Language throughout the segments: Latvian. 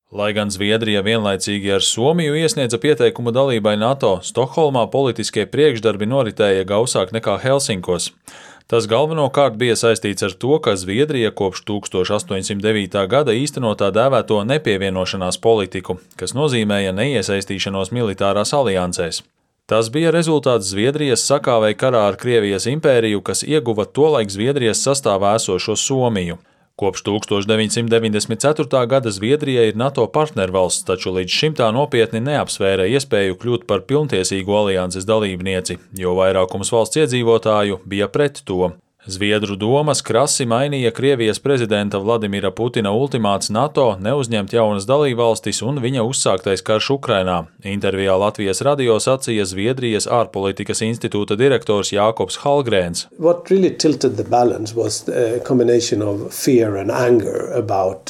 Lai gan Zviedrija vienlaicīgi ar Somiju iesniedza pieteikumu dalībai NATO, Stokholmā politiskie priekšdarbi noritēja gausāk nekā Helsinkos. Tas galvenokārt bija saistīts ar to, ka Zviedrija kopš 1809. gada īsteno tā dēvēto nepievienošanās politiku, kas nozīmēja neiesaistīšanos militārās aliansēs. Tas bija rezultāts Zviedrijas sakāvei karā ar Krievijas impēriju, kas ieguva tolaik Zviedrijas sastāvā esošo Somiju. Kopš 1994. gada Zviedrija ir NATO partnervalsts, taču līdz šim tā nopietni neapsvēra iespēju kļūt par pilntiesīgu alianses dalībnieci, jo vairākums valsts iedzīvotāju bija pret to. Zviedru domas krasi mainīja Krievijas prezidenta Vladimira Putina ultimāts NATO neuzņemt jaunas dalībvalstis un viņa uzsāktais karš Ukrainā. Intervijā Latvijas radio sacīja Zviedrijas ārpolitikas institūta direktors Jākobs Hallgrēns. What really tilted the balance was a combination of fear and anger about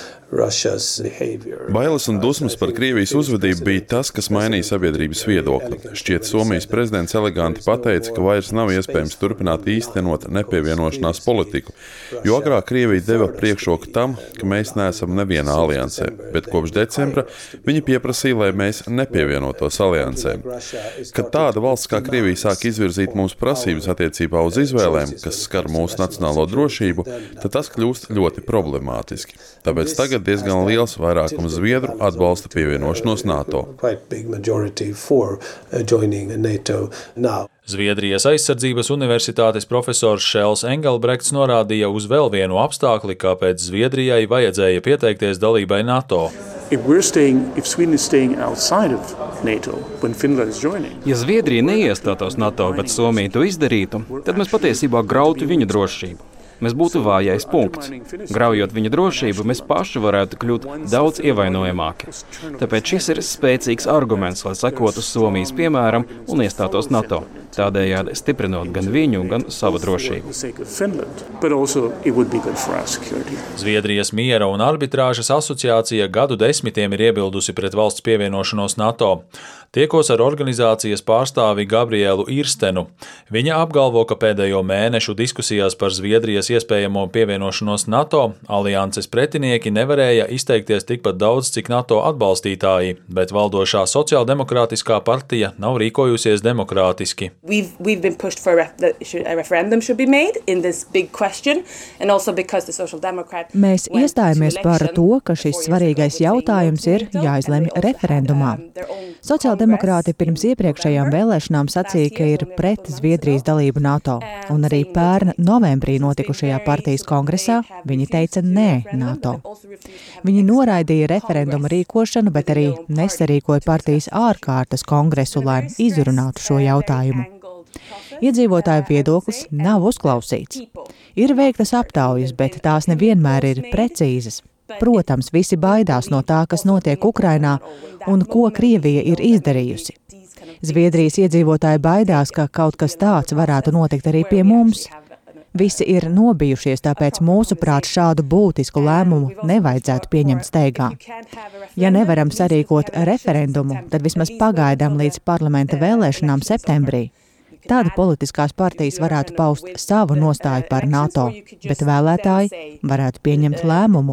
Bailes un dusmas par Krievijas uzvedību bija tas, kas mainīja sabiedrības viedokli. Šķiet, Somijas prezidents eleganti pateica, ka vairs nav iespējams turpināt īstenot nepievienošanās politiku, jo agrāk Krievija deva priekšroku tam, ka mēs neesam nevienā aliansē, bet kopš decembra viņi pieprasīja, lai mēs nepievienotos aliansēm. Kad tāda valsts kā Krievija sāk izvirzīt mums prasības attiecībā uz izvēlēm, kas skar mūsu nacionālo drošību, tad tas kļūst ļoti problemātiski. Tāpēc tagad diezgan liels vairākums zviedru atbalsta pievienošanos NATO. Zviedrijas aizsardzības universitātes profesors Šels Engelbrekts norādīja uz vēl vienu apstākli, kāpēc Zviedrijai vajadzēja pieteikties dalībai NATO. Ja Zviedrija neiestātos NATO, bet Somija to izdarītu, tad mēs patiesībā grautu viņu drošību. Mēs būtu vājais punkts. Graujot viņa drošību, mēs paši varētu kļūt daudz ievainojamāki. Tāpēc šis ir spēcīgs arguments, lai sekotu Somijas piemēram un iestātos NATO, tādējādi stiprinot gan viņu, gan savu drošību. Zviedrijas miera un arbitrāžas asociācija gadu desmitiem ir iebildusi pret valsts pievienošanos NATO. Tiekos ar organizācijas pārstāvi Gabrielu Irstenu. Viņa apgalvo, ka pēdējo mēnešu diskusijās par Zviedrijas iespējamo pievienošanos NATO alianses pretinieki nevarēja izteikties tikpat daudz, cik NATO atbalstītāji, bet valdošā sociāldemokrātiskā partija nav rīkojusies demokrātiski. Mēs iestājāmies par to, ka šis svarīgais jautājums ir jāizlemj referendumā. Sociāldemokrāti pirms iepriekšējām vēlēšanām sacīja, ka ir pret Zviedrijas dalību NATO, un arī pērn novembrī notikušajā partijas kongresā viņi teica nē NATO. Viņi noraidīja referenduma rīkošanu, bet arī nesarīkoja partijas ārkārtas kongresu, lai izrunātu šo jautājumu. Iedzīvotāju viedoklis nav uzklausīts. Ir veiktas aptaujas, bet tās nevienmēr ir precīzas. Protams, visi baidās no tā, kas notiek Ukrainā un ko Krievija ir izdarījusi. Zviedrijas iedzīvotāji baidās, ka kaut kas tāds varētu notikt arī pie mums. Visi ir nobijušies, tāpēc mūsuprāt šādu būtisku lēmumu nevajadzētu pieņemt steigā. Ja nevaram sarīkot referendumu, tad vismaz pagaidām līdz parlamenta vēlēšanām septembrī. Tāda politiskās partijas varētu paust savu nostāju par NATO, bet vēlētāji varētu pieņemt lēmumu.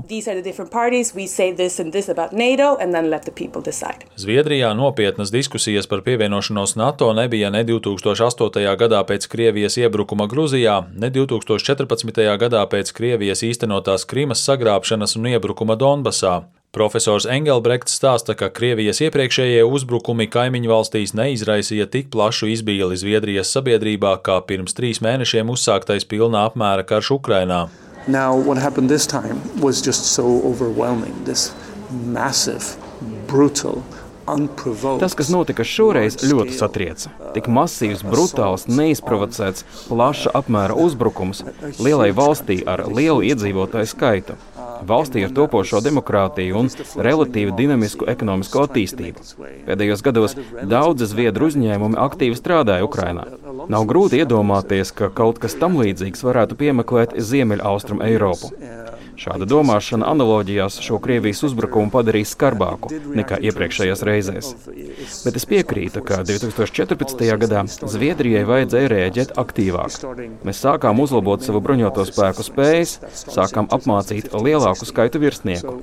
Zviedrijā nopietnas diskusijas par pievienošanos NATO nebija ne 2008. gadā pēc Krievijas iebrukuma Gruzijā, ne 2014. gadā pēc Krievijas īstenotās Krimas sagrābšanas un iebrukuma Donbasā. Profesors Engelbrekts stāsta, ka Krievijas iepriekšējie uzbrukumi kaimiņu valstīs neizraisīja tik plašu izbīli Zviedrijas sabiedrībā, kā pirms 3 mēnešiem uzsāktais pilnā apmēra karš Ukrainā. Now, what happened this time was just so overwhelming, this massive, brutal, Tas, kas notika šoreiz, ļoti satrieca. Tik masīvs, brutāls, neizprovocēts, plaša apmēra uzbrukums lielai valstī ar lielu iedzīvotāju skaitu. Valstī ar topošo demokrātiju un relatīvi dinamisku ekonomisko attīstību. Pēdējos gados daudzi zviedru uzņēmumi aktīvi strādāja Ukrainā. Nav grūti iedomāties, ka kaut kas tam līdzīgs varētu piemeklēt Ziemeļaustrum Eiropu. Šāda domāšana analoģijās šo Krievijas uzbrukumu padarīs skarbāku nekā iepriekšējās reizēs. Bet es piekrītu, ka 2014. gadā Zviedrijai vajadzēja rēģēt aktīvāk. Mēs sākām uzlabot savu bruņoto spēku spējas, sākām apmācīt lielāku skaitu virsnieku.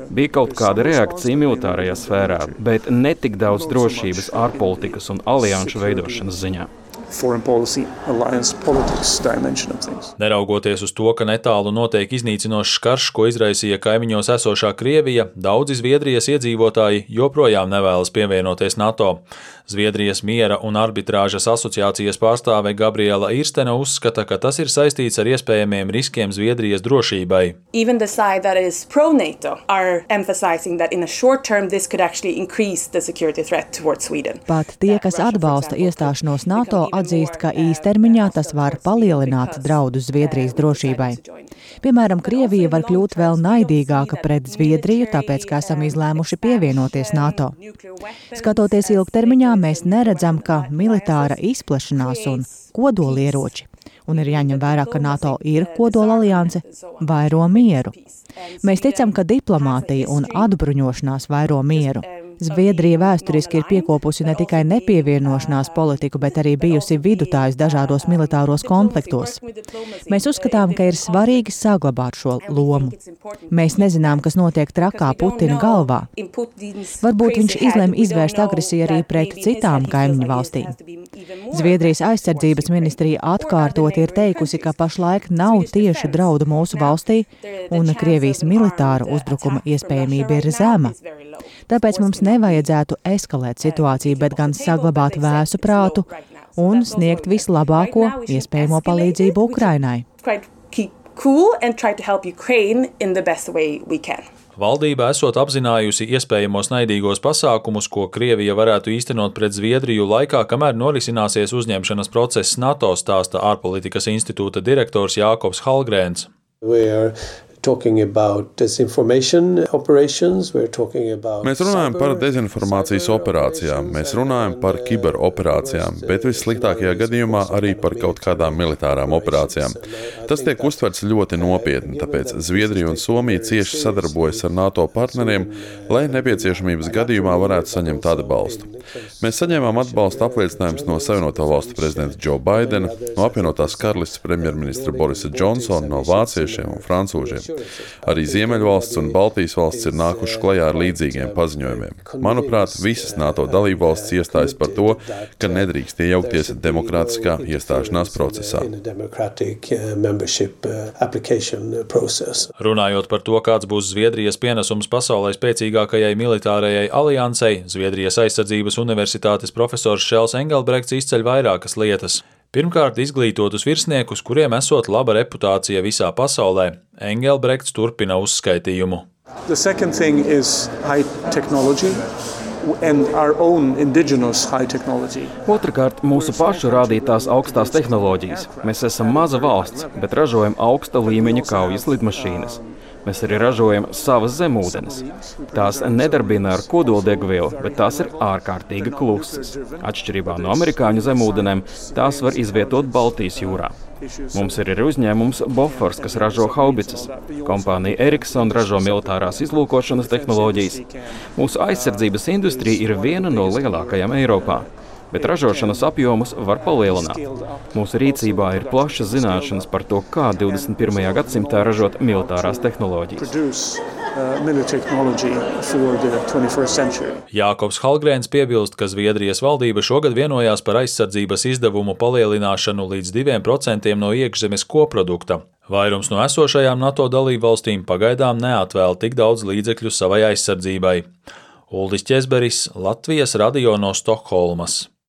Bija kaut kāda reakcija militārajā sfērā, bet ne tik daudz drošības, ārpolitikas un alianšu veidošanas ziņā. Foreign policy, alliance politics dimension of things. Neraugoties uz to, ka netālu notiek iznīcinošs karš, ko izraisīja kaimiņos esošā Krievija, daudzi Zviedrijas iedzīvotāji joprojām nevēlas pievienoties NATO. Zviedrijas miera un arbitrāžas asociācijas pārstāve Gabriela Irstena uzskata, ka tas ir saistīts ar iespējamiem riskiem Zviedrijas drošībai. Even the side that is pro-NATO are emphasizing that in a short term this could actually increase the security threat towards Sweden. Pat tie, kas atbalsta iestāšanos NATO, atzīst, ka īstermiņā tas var palielināt draudus Zviedrijas drošībai. Piemēram, Krievija var kļūt vēl naidīgāka pret Zviedriju, tāpēc, ka esam izlēmuši pievienoties NATO. Skatoties ilgtermiņā, mēs neredzam, ka militāra izplešanās un kodolieroči, un ir jāņem vērā, ka NATO ir kodola alianse, vairo mieru. Mēs ticam, ka diplomātija un atbruņošanās vairo mieru. Zviedrija vēsturiski ir piekopusi ne tikai nepievienošanās politiku, bet arī bijusi vidutājs dažādos militāros konfliktos. Mēs uzskatām, ka ir svarīgi saglabāt šo lomu. Mēs nezinām, kas notiek trakā Putina galvā. Varbūt viņš izlem izvērst agresiju arī pret citām kaimiņu valstīm. Zviedrijas aizsardzības ministrija atkārtoti ir teikusi, ka pašlaik nav tieši draudu mūsu valstī un Krievijas militāra uzbrukuma iespējamība ir zema. Tāpēc mums nevajadzētu eskalēt situāciju, bet gan saglabāt vēsu prātu un sniegt vislabāko iespējamo palīdzību Ukrainai. Valdība esot apzinājusi iespējamos naidīgos pasākumus, ko Krievija varētu īstenot pret Zviedriju laikā, kamēr norisināsies uzņemšanas process NATO, stāsta ārpolitikas institūta direktors Jākobs Hallgrēns. Mēs runājam par dezinformācijas operācijām, mēs runājam par kiberoperācijām, bet vissliktākajā gadījumā arī par kaut kādām militārām operācijām. Tas tiek uztverts ļoti nopietni, tāpēc Zviedrija un Somija cieši sadarbojas ar NATO partneriem, lai nepieciešamības gadījumā varētu saņemt atbalstu. Mēs saņēmām atbalstu apliecinājumus no Savienoto valstu prezidenta Joe Bidena, no apvienotās karalistes premjerministra Borisa Džonsona, no vāciešiem un francūžiem. Arī Ziemeļvalsts un Baltijas valsts ir nākuši klajā ar līdzīgiem paziņojumiem. Manuprāt, visas NATO dalībvalstis iestājas par to, ka nedrīkst iejaukties demokrātiskā iestāšanās procesā. Runājot par to, kāds būs Zviedrijas pienesums pasaulē spēcīgākajai militārajai aliansei, Zviedrijas aizsardzības universitātes profesors Šels Engelbrekts izceļ vairākas lietas. Pirmkārt, izglītotus virsniekus, kuriem esot laba reputācija visā pasaulē. Engelbrekts turpina uzskaitījumu. The second thing is high technology and our own indigenous high technology. Otrakārt, mūsu pašu rādītās augstās tehnoloģijas. Mēs esam maza valsts, bet ražojam augsta līmeņa kaujas lidmašīnas. Mēs arī ražojam savas zemūdenes. Tās nedarbina ar kodoldegvielu, bet tās ir ārkārtīgi klusas. Atšķirībā no amerikāņu zemūdenēm, tās var izvietot Baltijas jūrā. Mums ir arī uzņēmums Bofors, kas ražo haubicas. Kompānija Ericsson ražo militārās izlūkošanas tehnoloģijas. Mūsu aizsardzības industrija ir viena no lielākajām Eiropā, bet ražošanas apjomus var palielināt. Mūsu rīcībā ir plašas zināšanas par to, kā 21. gadsimtā ražot militārās tehnoloģijas. Jākobs Hallgrēns piebilst, ka Zviedrijas valdība šogad vienojās par aizsardzības izdevumu palielināšanu līdz 2% no iekšzemes koprodukta. Vairums no esošajām NATO dalībvalstīm pagaidām neatvēl tik daudz līdzekļu savai aizsardzībai. Uldis Ķezberis, Latvijas radio no Stokholmas.